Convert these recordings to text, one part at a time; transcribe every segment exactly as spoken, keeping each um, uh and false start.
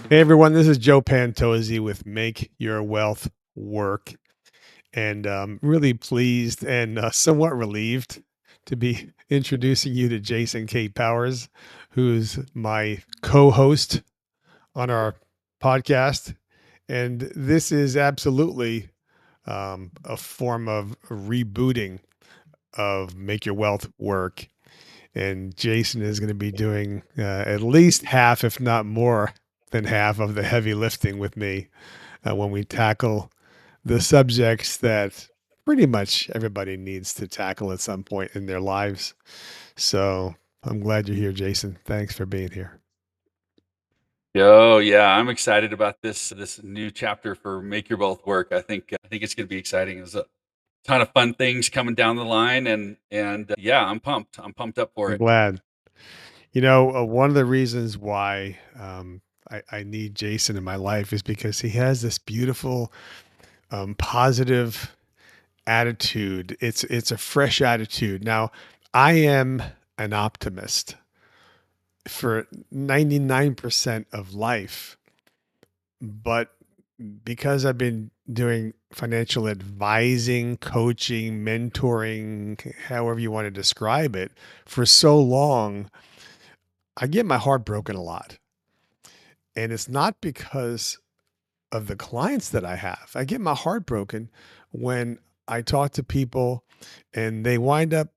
Hey everyone, this is Joe Pantozzi with Make Your Wealth Work, and um, really pleased and uh, somewhat relieved to be introducing you to Jason K. Powers, who's my co-host on our podcast. And this is absolutely um, a form of rebooting of Make Your Wealth Work. And Jason is going to be doing uh, at least half, if not more than half, of the heavy lifting with me uh, when we tackle the subjects that pretty much everybody needs to tackle at some point in their lives. So I'm glad you're here, Jason. Thanks for being here. Oh yeah, I'm excited about this this new chapter for Make Your Wealth Work. I think I think it's going to be exciting. There's a ton of fun things coming down the line, and and uh, yeah, I'm pumped. I'm pumped up for I'm it. glad. You know, uh, one of the reasons why um, I, I need Jason in my life is because he has this beautiful, um, positive attitude. It's it's a fresh attitude. Now, I am an optimist for ninety-nine percent of life, but because I've been doing financial advising, coaching, mentoring, however you want to describe it, for so long, I get my heart broken a lot. And it's not because of the clients that I have. I get my heart broken when I talk to people and they wind up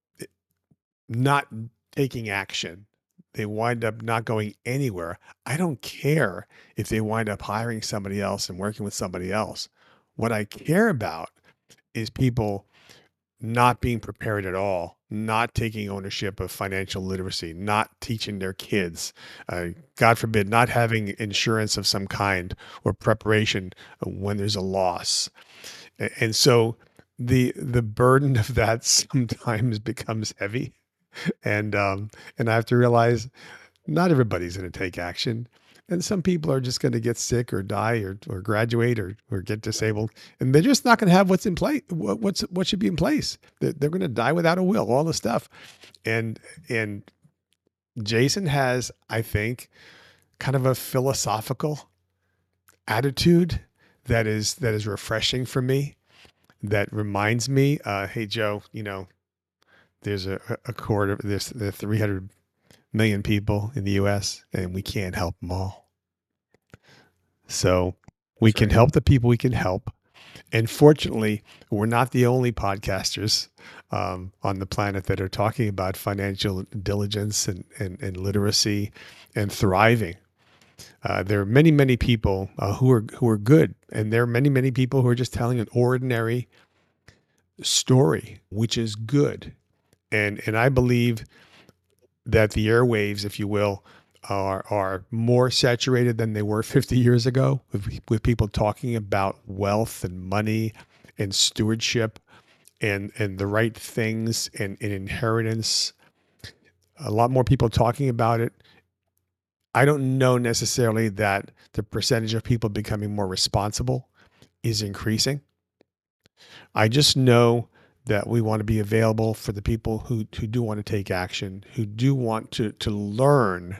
not taking action. They wind up not going anywhere. I don't care if they wind up hiring somebody else and working with somebody else. What I care about is people not being prepared at all, not taking ownership of financial literacy, not teaching their kids, uh, God forbid, not having insurance of some kind or preparation when there's a loss. A- And so the the burden of that sometimes becomes heavy, and um, and I have to realize not everybody's going to take action. And some people are just going to get sick or die or, or graduate or, or get disabled. And they're just not going to have what's in place. What, what's, what should be in place. They're, they're going to die without a will, all the stuff. And, and Jason has, I think, kind of a philosophical attitude that is, that is refreshing for me. That reminds me, uh, hey, Joe, you know, there's a, a quarter, there's, there's three hundred million people in the U S and we can't help them all. So we That's can right. help the people we can help. And fortunately, we're not the only podcasters um, on the planet that are talking about financial diligence and, and, and literacy and thriving. Uh, there are many, many people uh, who are who are good, and there are many, many people who are just telling an ordinary story, which is good. And and I believe that the airwaves, if you will, are are more saturated than they were fifty years ago with, with people talking about wealth and money and stewardship and and the right things and, and inheritance. A lot more people talking about it. I don't know necessarily that the percentage of people becoming more responsible is increasing. I just know that we want to be available for the people who who do want to take action, who do want to to learn.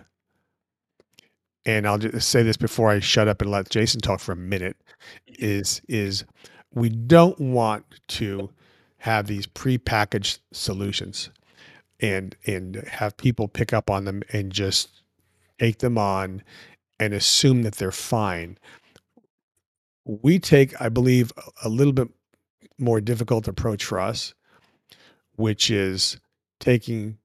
And I'll just say this before I shut up and let Jason talk for a minute, is is we don't want to have these prepackaged solutions and and have people pick up on them and just take them on and assume that they're fine. We take, I believe, a a little bit more difficult approach for us, which is taking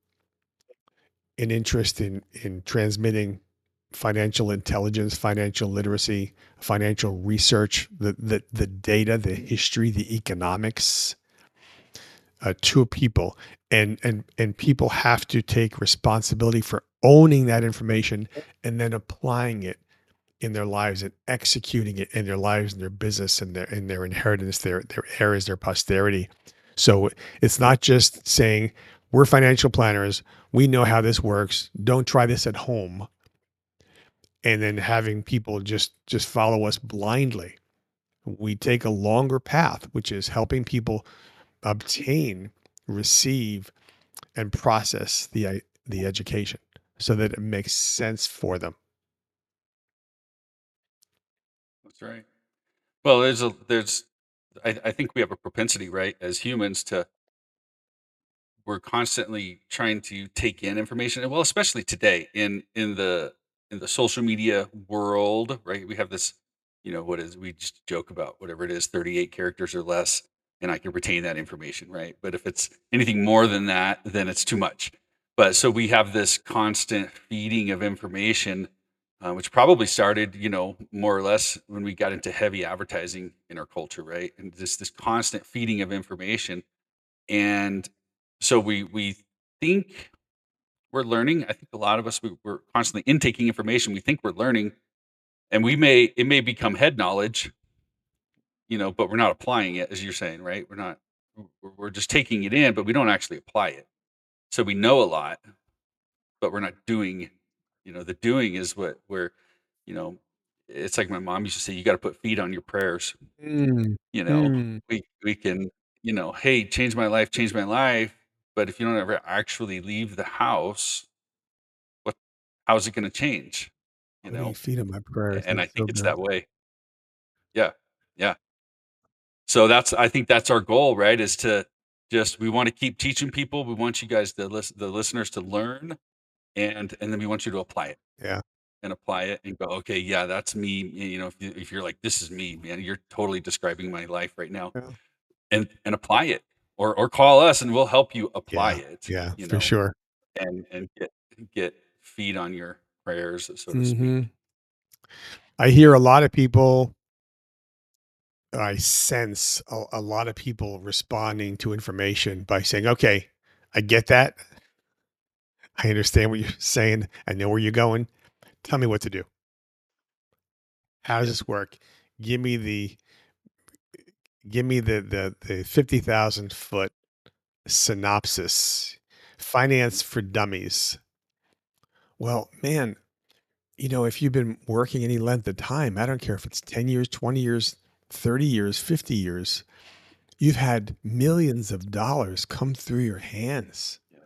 an interest in in transmitting financial intelligence, financial literacy, financial research, the the the data, the history, the economics uh, to people, and and and people have to take responsibility for owning that information and then applying it in their lives and executing it in their lives and their business and their in their inheritance, their their heirs, their posterity. So it's not just saying we're financial planners, we know how this works. Don't try this at home, and then having people just just follow us blindly. We take a longer path, which is helping people obtain, receive, and process the uh, the education so that it makes sense for them. right. Well, there's a there's I, I think we have a propensity, right, as humans to we're constantly trying to take in information. Well, especially today in in the in the social media world, right? We have this, you know, what is we just joke about whatever it is, thirty-eight characters or less, and I can retain that information, right? But if it's anything more than that, then it's too much. But so we have this constant feeding of information, uh, which probably started, you know, more or less when we got into heavy advertising in our culture, right? And just this constant feeding of information, and so we we think we're learning. I think a lot of us we, we're constantly intaking information. We think we're learning, and we may it may become head knowledge, you know, but we're not applying it, as you're saying, right? We're not. We're, we're just taking it in, but we don't actually apply it. So we know a lot, but we're not doing. You know, the doing is what where, you know, it's like my mom used to say, you got to put feet on your prayers. Mm, You know, mm. we we can, you know, hey, change my life, change my life. But if you don't ever actually leave the house, what how's it gonna change? You Putting know? feet in my prayers. A and I That's so think it's good. that way. Yeah. Yeah. So that's I think that's our goal, right? Is to just we wanna keep teaching people. We want you guys to listen the listeners to learn, and and then we want you to apply it Yeah. and apply it and go, "Okay, yeah, that's me." Y you know, if you if you're like, "This is me, man. You're totally describing my life right now." Yeah. And and apply it, or or call us and we'll help you apply Yeah. it, Yeah. you For know, sure. and and get get feed on your prayers, so to speak. Hmm. I hear a lot of people, I sense a, a lot of people responding to information by saying, okay, I get that. I understand what you're saying. I know where you're going. Tell me what to do. How does Yeah, this work? Give me the give me the the the fifty thousand foot synopsis. mhm, Finance for dummies. Well, man, you know, if you've been working any length of time, I don't care if it's ten years, twenty years, thirty years, fifty years, you've had millions of dollars come through your hands. yeah,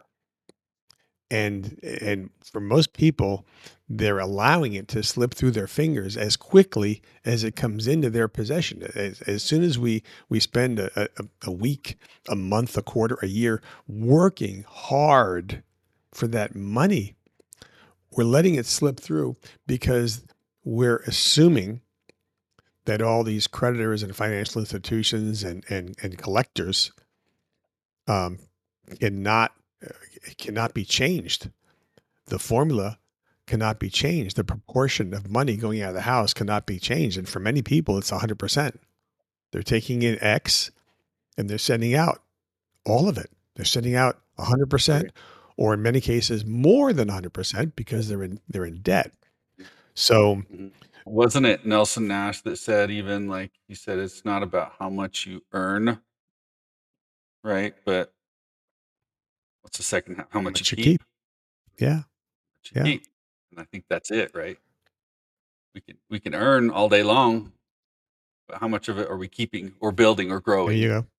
And and for most people, they're allowing it to slip through their fingers as quickly as it comes into their possession. As, as soon as we we spend a, a, a week, a month, a quarter, a year working hard for that money, we're letting it slip through because we're assuming that all these creditors and financial institutions and and, and collectors um, cannot uh, cannot be changed. The formula cannot be changed. The proportion of money going out of the house cannot be changed. And for many people, it's one hundred percent. They're taking in X and they're sending out all of it. They're sending out right. one hundred percent, or in many cases more than one hundred percent because they're in they're in debt. So Mhm. Wasn't it Nelson Nash that said even, like, he said, "It's not about how much you earn," right? But what's the second h how how much you much you keep. keep? Yeah. What you Yeah. keep. And I think that's it, right? We can we can earn all day long, but how much of it are we keeping or building or There growing? you go.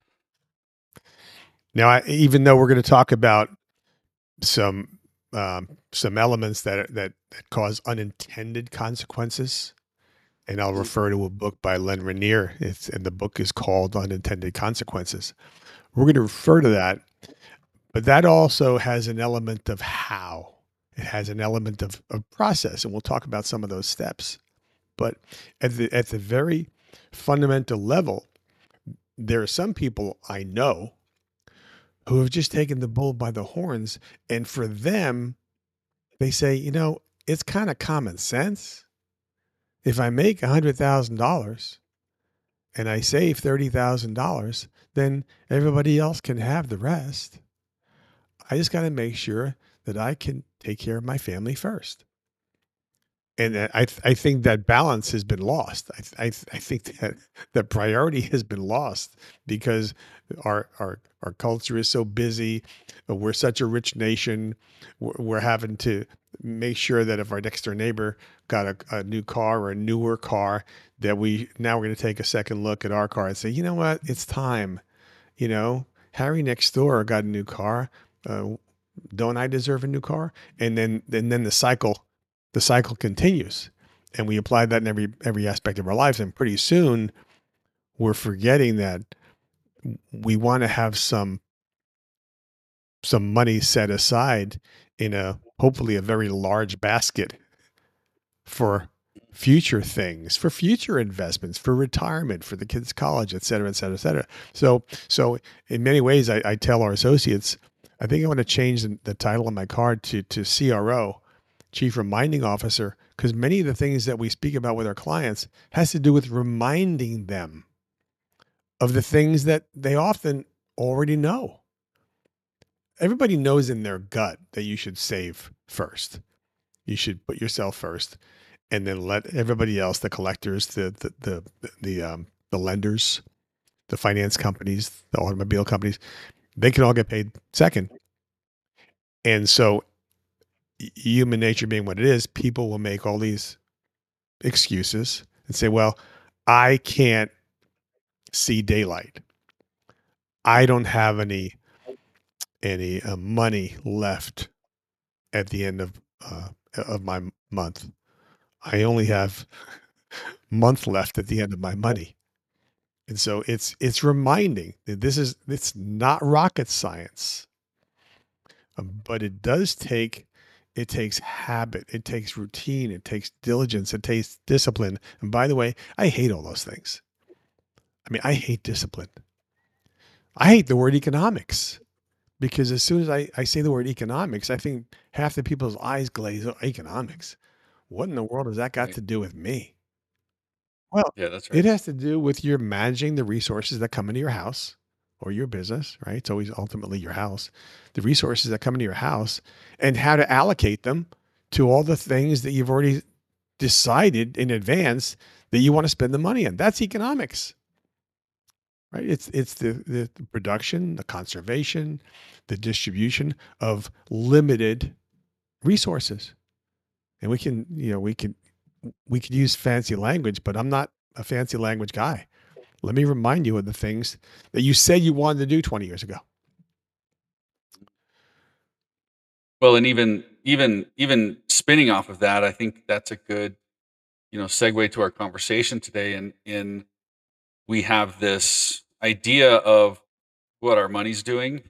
Now, I, even though we're going to talk about some um, some elements that that that cause unintended consequences, and I'll Mhm. refer to a book by Len Rainier. It's and the book is called Unintended Consequences. We're going to refer to that, but that also has an element of how. It has an element of, of process, and we'll talk about some of those steps. But at the at the very fundamental level, there are some people I know who have just taken the bull by the horns, and for them, they say, you know, it's kind of common sense. If I make a hundred thousand dollars and I save thirty thousand dollars, then everybody else can have the rest. I just got to make sure that I can take care of my family first. And uh, I, th- I think that balance has been lost. I, th- I, th- I think that the priority has been lost because our, our, our culture is so busy. uh, We're such a rich nation. We're, we're having to make sure that if our next door neighbor got a, a new car or a newer car, that we now we're going to take a second look at our car and say, you know what, it's time. You know, Harry next door got a new car. Uh, don't I deserve a new car? And then and then the cycle, the cycle continues. and we apply that in every every aspect of our lives. And pretty soon, we're forgetting that we want to have some some money set aside in a hopefully a very large basket for future things, for future investments, for retirement, for the kids' college, et cetera, et cetera, et cetera. So, so in many ways, I, I tell our associates, I think I want to change the, the title on my card to to C R O, Chief Reminding Officer, because many of the things that we speak about with our clients has to do with reminding them of the things that they often already know. Everybody knows in their gut that you should save first. You should put yourself first, and then let everybody else, the collectors, the the the the um, the lenders, the finance companies, the automobile companies, they can all get paid second. And so, y- human nature being what it is, people will make all these excuses and say, "Well, I can't see daylight. I don't have any any uh, money left at the end of uh, of my m- month. I only have month left at the end of my money." And so it's it's reminding that this is it's not rocket science, um, but it does take it takes habit, it takes routine, it takes diligence, it takes discipline. And by the way, I hate all those things. I mean, I hate discipline. I hate the word economics because as soon as I, I say the word economics, I think half the people's eyes glaze. "Oh, economics. What in the world has that got Right. to do with me?" Well, Yeah, that's it right. has to do with your managing the resources that come into your house or your business, right? It's always ultimately your house, the resources that come into your house and how to allocate them to all the things that you've already decided in advance that you want to spend the money on. That's economics, right? It's it's the, the, the production, the conservation, the distribution of limited resources. And we can, you know, we can we could use fancy language, but I'm not a fancy language guy. Let me remind you of the things that you said you wanted to do twenty years ago. Well, and even even even spinning off of that, I think that's a good, you know, segue to our conversation today. And in we have this idea of what our money's doing,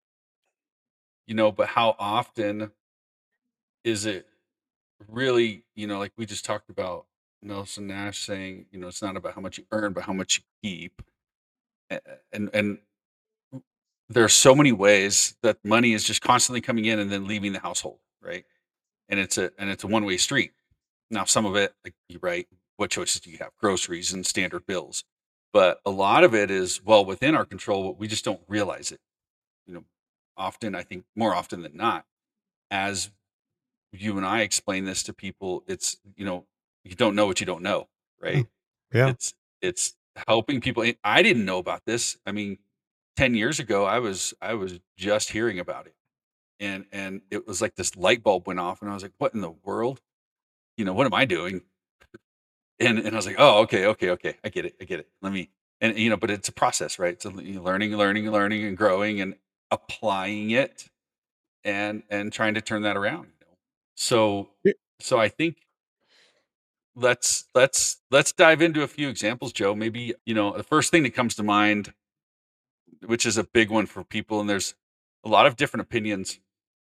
you know, but how often is it really, you know, like we just talked about Nelson Nash saying, you know, it's not about how much you earn, but how much you keep. A- And and there are so many ways that money is just constantly coming in and then leaving the household, right? And it's a and it's a one-way street. Now, some of it, like you're right, what choices do you have? Groceries and standard bills. But a lot of it is well within our control, but we just don't realize it. You know, often I think more often than not, as you and I explain this to people, it's you know, you don't know what you don't know, Yeah. right? Yeah. It's it's helping people. and I didn't know about this. I mean, ten years ago, I was I was just hearing about it. And and it was like this light bulb went off and I was like, "What in the world? You know, what am I doing?" And and I was like, "Oh, okay, okay, okay. I get it. I get it. Let me." And you know, but it's a process, right? So learning, learning, learning and growing and applying it and and trying to turn that around, you know. So Yeah. so I think let's let's let's dive into a few examples, Joe. Maybe, you know, the first thing that comes to mind, which is a big one for people, and there's a lot of different opinions,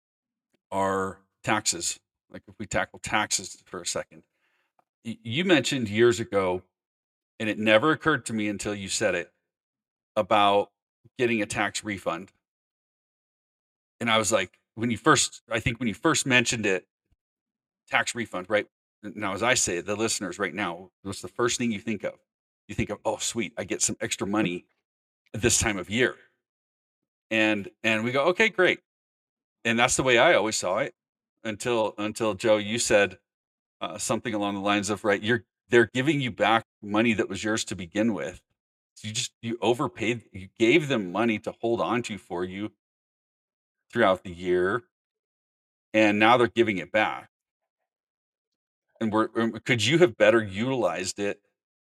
are taxes. Like if we tackle taxes for a second. Y- You mentioned years ago, and it never occurred to me until you said it about getting a tax refund. And I was like, when you first, I think when you first mentioned it, tax refund, right? Now, as I say it, the listeners right now, what's the first thing you think of? You think of, oh, sweet, I get some extra money this time of year. And and we go, okay, great. And that's the way I always saw it until until Joe, you said uh, something along the lines of, right, you're they're giving you back money that was yours to begin with. So you just you overpaid, you gave them money to hold on to for you throughout the year, and now they're giving it back. And we're um, could you have better utilized it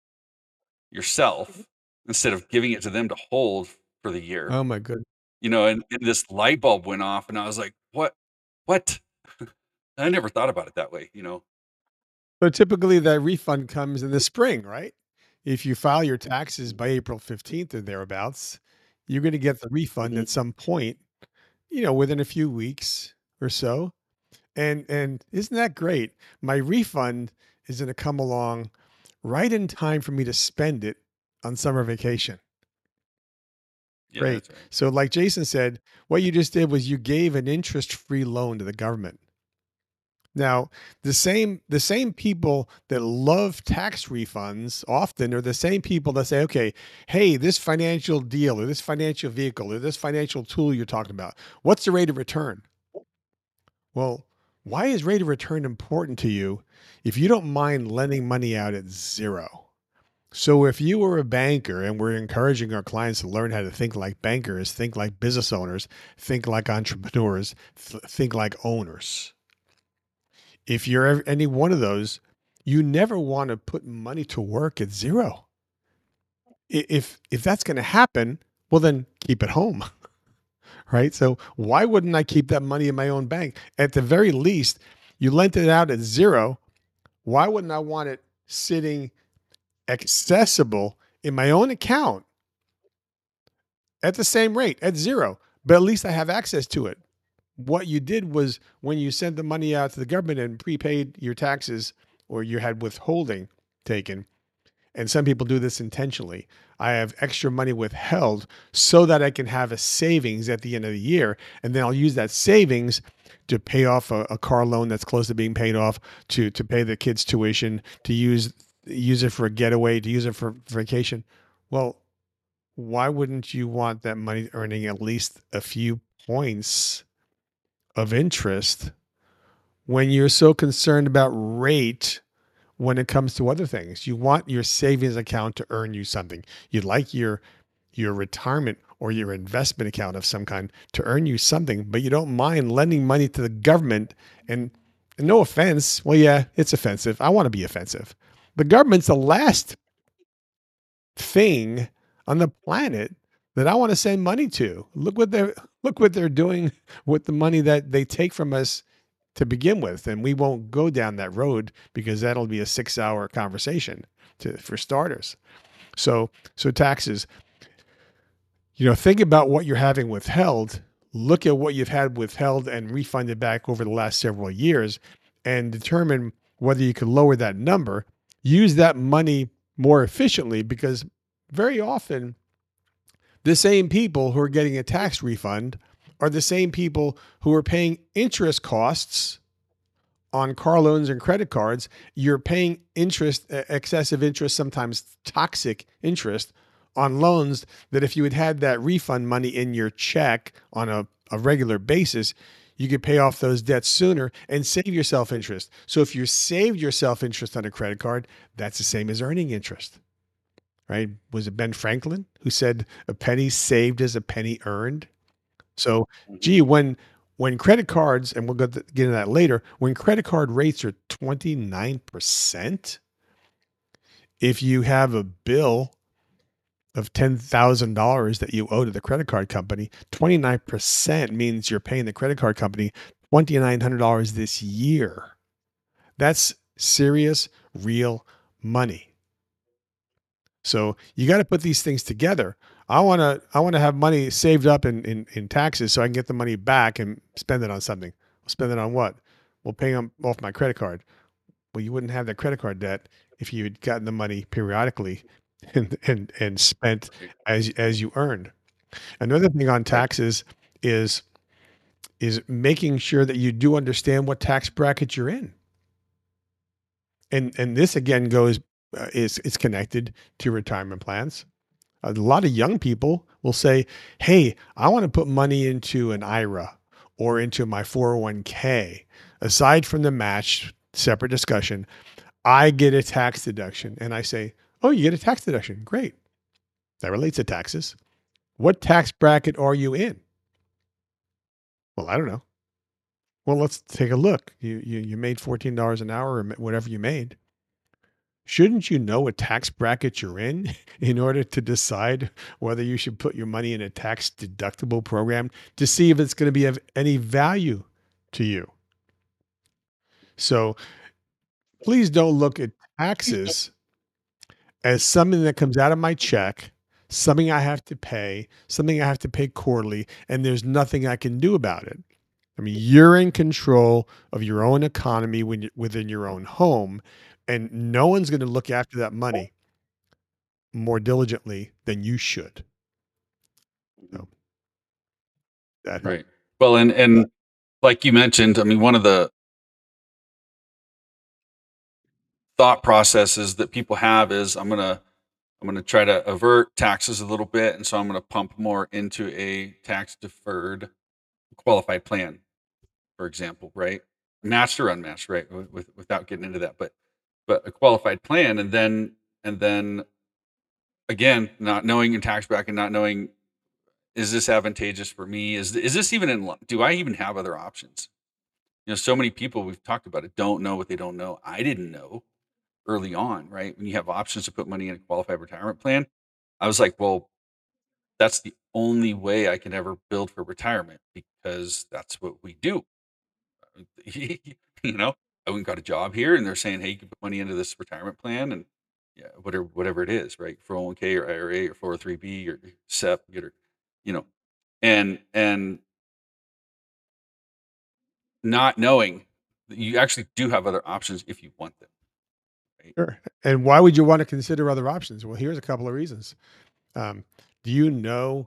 yourself instead of giving it to them to hold for the year? Oh my goodness. You know, and, and this light bulb went off, and I was like, "What? What?" I never thought about it that way. You know, So typically that refund comes in the spring, right? If you file your taxes by April fifteenth or thereabouts, you're going to get the refund Mhm. at some point, you know, within a few weeks or so. And and isn't that great? My refund is going to come along right in time for me to spend it on summer vacation. Yeah, Great. that's right. So like Jason said, what you just did was you gave an interest-free loan to the government. Now, the same the same people that love tax refunds often are the same people that say, okay, hey, this financial deal or this financial vehicle or this financial tool you're talking about, what's the rate of return? Well, why is rate of return important to you if you don't mind lending money out at zero? So if you were a banker and we're encouraging our clients to learn how to think like bankers, think like business owners, think like entrepreneurs, th- think like owners. If you're ever, any one of those, you never want to put money to work at zero. I- If if that's going to happen, well then keep it home, right? So why wouldn't I keep that money in my own bank? At the very least, you lent it out at zero. Why wouldn't I want it sitting accessible in my own account at the same rate at zero? But at least I have access to it. What you did was when you sent the money out to the government and prepaid your taxes or you had withholding taken, and some people do this intentionally. I have extra money withheld so that I can have a savings at the end of the year. And then I'll use that savings to pay off a, a car loan that's close to being paid off, to to pay the kids' tuition, to use use it for a getaway, to use it for vacation. Well, why wouldn't you want that money earning at least a few points of interest when you're so concerned about rate when it comes to other things? You want your savings account to earn you something. You'd like your your retirement or your investment account of some kind to earn you something, but you don't mind lending money to the government. And, and no offense, well, yeah, it's offensive. I want to be offensive. The government's the last thing on the planet that I want to send money to. Look what they're look what they're doing with the money that they take from us to begin with, and we won't go down that road because that'll be a six-hour conversation to for starters. So, so taxes, you know, think about what you're having withheld, look at what you've had withheld and refunded back over the last several years, and determine whether you can lower that number, use that money more efficiently, because very often the same people who are getting a tax refund are the same people who are paying interest costs on car loans and credit cards. You're paying interest, uh, excessive interest, sometimes toxic interest on loans that if you had had that refund money in your check on a, a regular basis, you could pay off those debts sooner and save yourself interest. So if you saved yourself interest on a credit card, that's the same as earning interest, right? Was it Ben Franklin who said a penny saved is a penny earned? So, Mhm. gee, when when credit cards, and we'll get to get into that later, when credit card rates are twenty-nine percent, if you have a bill of ten thousand dollars that you owe to the credit card company, twenty-nine percent means you're paying the credit card company two thousand nine hundred dollars this year. That's serious, real money. So you got to put these things together. I want to I want to have money saved up in, in in taxes so I can get the money back and spend it on something. Spend it on what? Well, paying them off my credit card. Well, you wouldn't have that credit card debt if you had gotten the money periodically and and and spent Right. as as you earned. Another thing on Right. taxes is is making sure that you do understand what tax bracket you're in. And and this again goes uh, is it's connected to retirement plans. A lot of young people will say, "Hey, I want to put money into an I R A or into my four oh one k. Aside from the match, separate discussion, I get a tax deduction." And I say, "Oh, you get a tax deduction. Great. That relates to taxes. What tax bracket are you in?" "Well, I don't know." "Well, let's take a look. You you you made fourteen dollars an hour or whatever you made. Shouldn't you know what tax bracket you're in in order to decide whether you should put your money in a tax deductible program to see if it's going to be of any value to you?" So please don't look at taxes as something that comes out of my check, something I have to pay, something I have to pay quarterly, and there's nothing I can do about it. I mean, you're in control of your own economy when you within your own home, and no one's gonna look after that money more diligently than you should. Mhm. So that Right. Well, and and like you mentioned, I mean, one of the thought processes that people have is I'm gonna I'm gonna try to avert taxes a little bit, and so I'm gonna pump more into a tax deferred qualified plan, for example, right? Matched or unmatched, right? With, with without getting into that, but but a qualified plan, and then and then again, not knowing your tax bracket, not knowing, is this advantageous for me? Is is this even in? li- Do I even have other options? You know, so many people we've talked about it don't know what they don't know. I didn't know early on, right? When you have options to put money in a qualified retirement plan, I was like, well, that's the only way I can ever build for retirement because that's what we do. You know, I went and got a job here and they're saying, hey, you can put money into this retirement plan and yeah, whatever whatever it is, right? four oh one k or I R A or four oh three b or S E P, or you know, and and not knowing that you actually do have other options if you want them, right? sure. And why would you wanna consider other options? Well, here's a couple of reasons. Um, do you know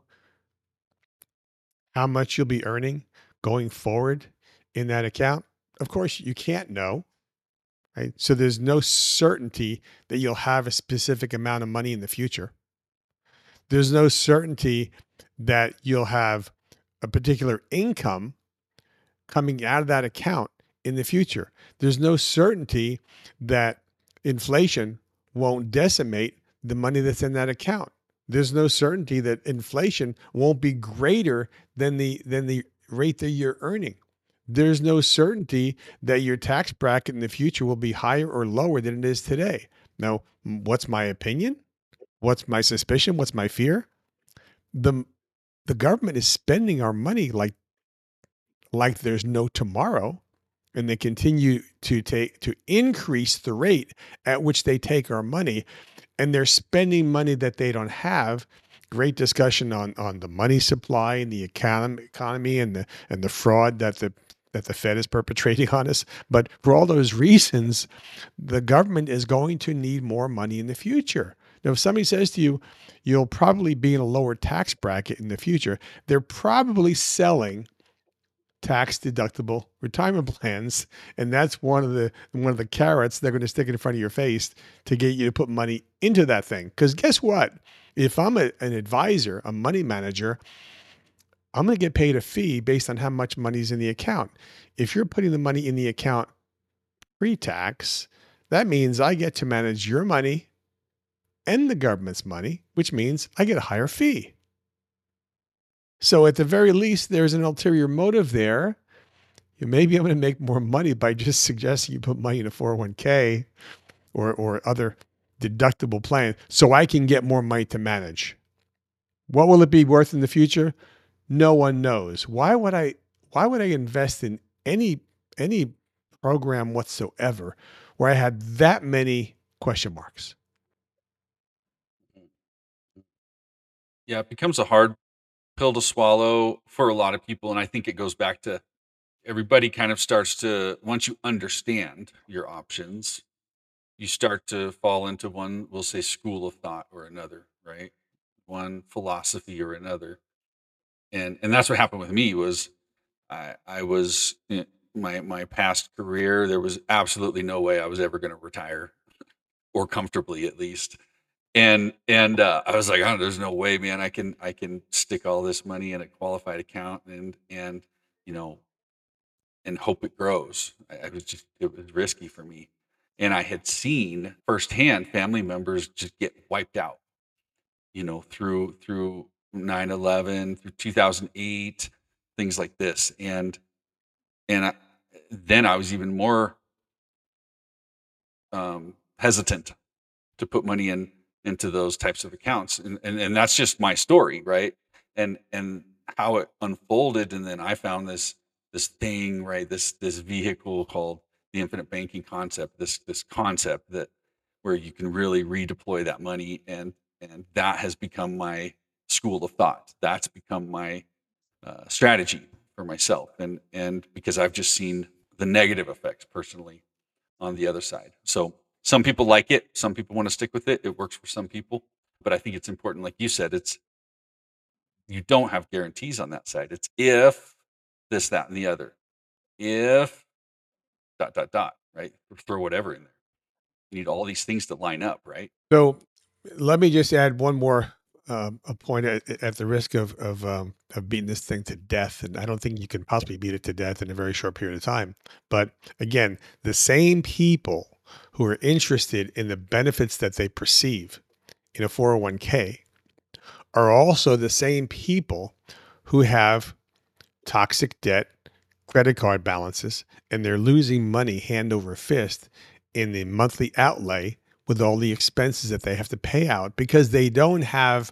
how much you'll be earning going forward in that account? Of course, you can't know, right? So there's no certainty that you'll have a specific amount of money in the future. There's no certainty that you'll have a particular income coming out of that account in the future. There's no certainty that inflation won't decimate the money that's in that account. There's no certainty that inflation won't be greater than the than the rate that you're earning. There's no certainty that your tax bracket in the future will be higher or lower than it is today. Now, what's my opinion? What's my suspicion? What's my fear? The the government is spending our money like like there's no tomorrow, and they continue to take to increase the rate at which they take our money, and they're spending money that they don't have. Great discussion on on the money supply and the economy economy and the and the fraud that the that the Fed is perpetrating on us. But for all those reasons, the government is going to need more money in the future. Now, if somebody says to you, you'll probably be in a lower tax bracket in the future, they're probably selling tax deductible retirement plans, and that's one of the one of the carrots they're going to stick in front of your face to get you to put money into that thing. Because guess what? If I'm a, an advisor, a money manager, I'm going to get paid a fee based on how much money's in the account. If you're putting the money in the account pre-tax, that means I get to manage your money and the government's money, which means I get a higher fee. So at the very least, there's an ulterior motive there. You may be able to make more money by just suggesting you put money in a four oh one k or or other deductible plan so I can get more money to manage. What will it be worth in the future? No one knows. Why would I why would I invest in any any program whatsoever where I had that many question marks? Yeah, it becomes a hard pill to swallow for a lot of people, and I think it goes back to everybody kind of starts to, once you understand your options, you start to fall into one, we'll say, school of thought or another, right? One philosophy or another. And and that's what happened with me was I I was in my my past career, there was absolutely no way I was ever going to retire or comfortably at least. And and uh, I was like, oh, there's no way, man. I can I can stick all this money in a qualified account and and you know and hope it grows. I, I was just it was risky for me. And I had seen firsthand family members just get wiped out, you know, through through nine eleven, through two thousand eight, things like this. And and I, then I was even more um, hesitant to put money in into those types of accounts. And, and and that's just my story, right? And and how it unfolded, and then I found this this thing, right? This this vehicle called the infinite banking concept, this this concept that where you can really redeploy that money, and and that has become my school of thought. That's become my uh, strategy for myself, and and because I've just seen the negative effects personally on the other side. So some people like it, some people want to stick with it. It works for some people, but I think it's important, like you said, it's you don't have guarantees on that side. It's if this, that, and the other. If dot dot dot, right? Throw whatever in there. You need all these things to line up, right? So let me just add one more um, a point at, at the risk of of um, of beating this thing to death, and I don't think you can possibly beat it to death in a very short period of time. But again, the same people who are interested in the benefits that they perceive in a four oh one k are also the same people who have toxic debt, credit card balances, and they're losing money hand over fist in the monthly outlay with all the expenses that they have to pay out because they don't have,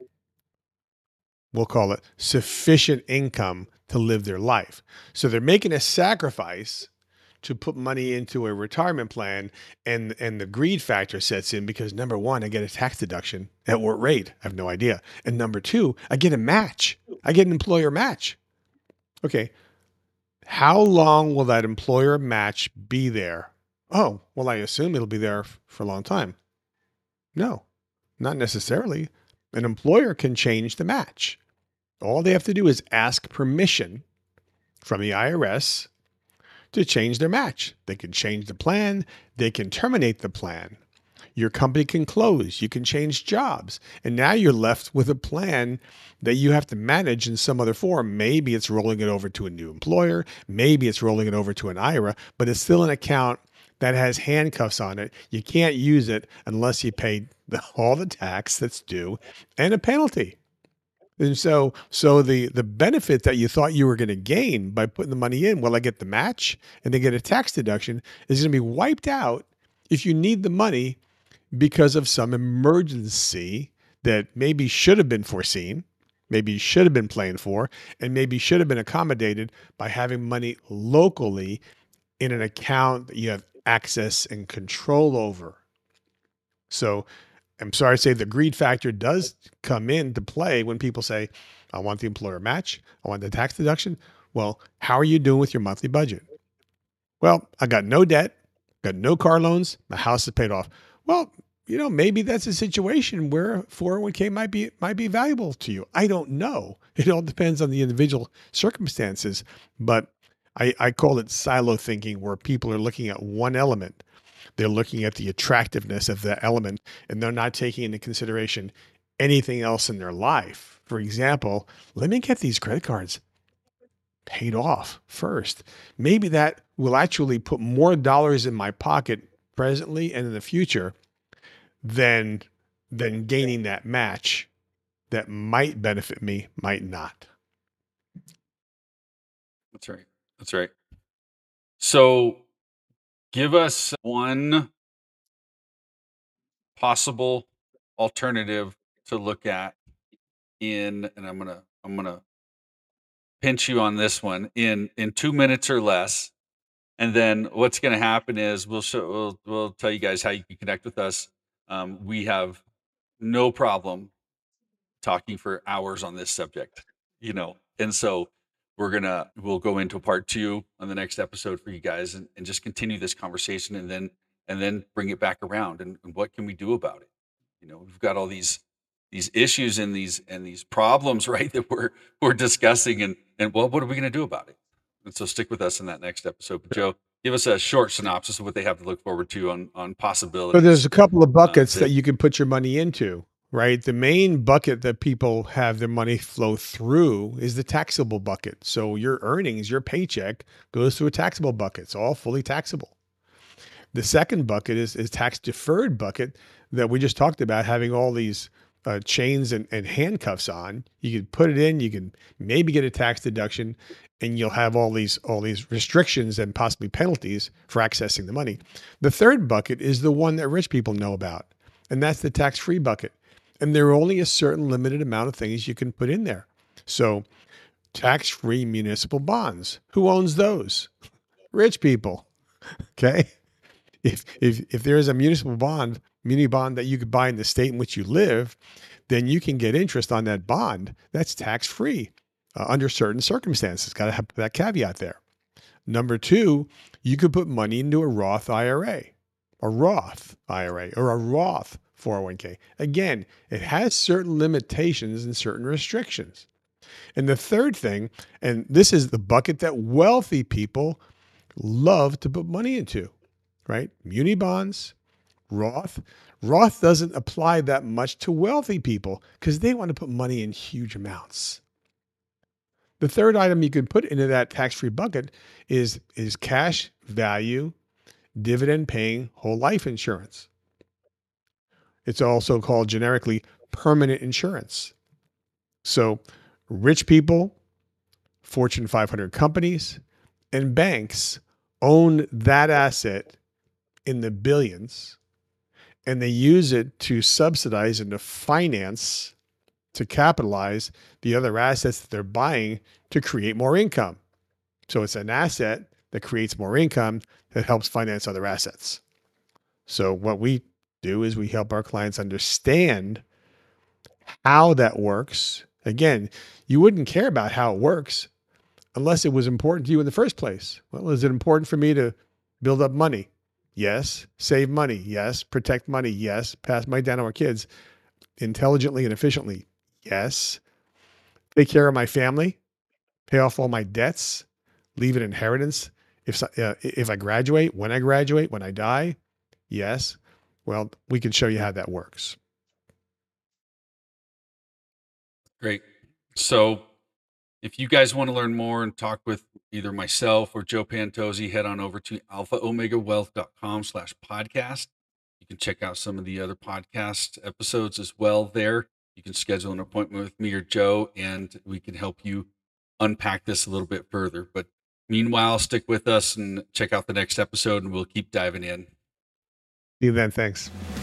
we'll call it, sufficient income to live their life. So they're making a sacrifice to put money into a retirement plan, and and the greed factor sets in because number one, I get a tax deduction. At what rate? I have no idea. And number two, I get a match. I get an employer match. Okay. How long will that employer match be there? Oh, well, I assume it'll be there f- for a long time. No, not necessarily. An employer can change the match. All they have to do is ask permission from the I R S to change their match. They can change the plan. They can terminate the plan. Your company can close. You can change jobs. And now you're left with a plan that you have to manage in some other form. Maybe it's rolling it over to a new employer. Maybe it's rolling it over to an I R A, but it's still an account that has handcuffs on it. You can't use it unless you pay the, all the tax that's due and a penalty. And so, so the the benefit that you thought you were going to gain by putting the money in, well, I get the match and they get a tax deduction, is going to be wiped out if you need the money because of some emergency that maybe should have been foreseen, maybe should have been planned for, and maybe should have been accommodated by having money locally in an account that you have access and control over. So I'm sorry to say the greed factor does come into play when people say, I want the employer match, I want the tax deduction. Well, how are you doing with your monthly budget? Well, I got no debt, got no car loans, my house is paid off. Well, you know, maybe that's a situation where four oh one k might be might be valuable to you. I don't know. It all depends on the individual circumstances, but I, I call it silo thinking, where people are looking at one element. They're looking at the attractiveness of that element, and they're not taking into consideration anything else in their life. For example, let me get these credit cards paid off first. Maybe that will actually put more dollars in my pocket presently and in the future than than gaining that match that might benefit me, might not. That's right. That's right. So give us one possible alternative to look at in, and I'm gonna I'm gonna pinch you on this one in in two minutes or less. And then what's going to happen is we'll show we'll, we'll tell you guys how you can connect with us. Um, we have no problem talking for hours on this subject, you know, and so we're gonna we'll go into part two on the next episode for you guys, and, and just continue this conversation, and then and then bring it back around, and, and what can we do about it? You know, we've got all these these issues and these and these problems, right, that we're we're discussing, and and well, what are we going to do about it? And so stick with us in that next episode. But Joe, give us a short synopsis of what they have to look forward to on on possibilities. So there's a couple of buckets uh, that you can put your money into, right? The main bucket that people have their money flow through is the taxable bucket. So your earnings, your paycheck goes through a taxable bucket. It's all fully taxable. The second bucket is is tax deferred bucket that we just talked about, having all these uh, chains and, and handcuffs on. You can put it in, you can maybe get a tax deduction, and you'll have all these all these restrictions and possibly penalties for accessing the money. The third bucket is the one that rich people know about, and that's the tax-free bucket. And there are only a certain limited amount of things you can put in there. So tax-free municipal bonds, who owns those? Rich people. Okay. If, if, if there is a municipal bond, muni bond that you could buy in the state in which you live, then you can get interest on that bond. That's tax free uh, under certain circumstances. Got to have that caveat there. Number two, you could put money into a Roth I R A, a Roth I R A, or a Roth four oh one k. Again, it has certain limitations and certain restrictions. And the third thing, and this is the bucket that wealthy people love to put money into, right? Muni bonds, Roth. Roth doesn't apply that much to wealthy people because they want to put money in huge amounts. The third item you can put into that tax-free bucket is, is cash value, dividend paying whole life insurance. It's also called generically permanent insurance. So rich people, Fortune five hundred companies, and banks own that asset in the billions, and they use it to subsidize and to finance, to capitalize the other assets that they're buying to create more income. So it's an asset that creates more income that helps finance other assets. So what we do is we help our clients understand how that works. Again, you wouldn't care about how it works unless it was important to you in the first place. Well, is it important for me to build up money? Yes. Save money? Yes. Protect money? Yes. Pass money down to our kids intelligently and efficiently? Yes. Take care of my family? Pay off all my debts? Leave an inheritance if, uh, if I graduate, when I graduate, when I die? Yes. Well, we can show you how that works. Great. So if you guys want to learn more and talk with either myself or Joe Pantozzi, head on over to alpha omega wealth dot com slash podcast. You can check out some of the other podcast episodes as well there. You can schedule an appointment with me or Joe, and we can help you unpack this a little bit further. But meanwhile, stick with us and check out the next episode, and we'll keep diving in. See you then. Thanks.